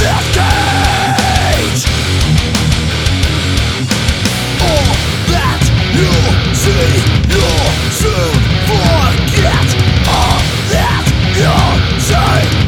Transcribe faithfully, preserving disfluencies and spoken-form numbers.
this cage. All that you see, you'll soon forget. All that you say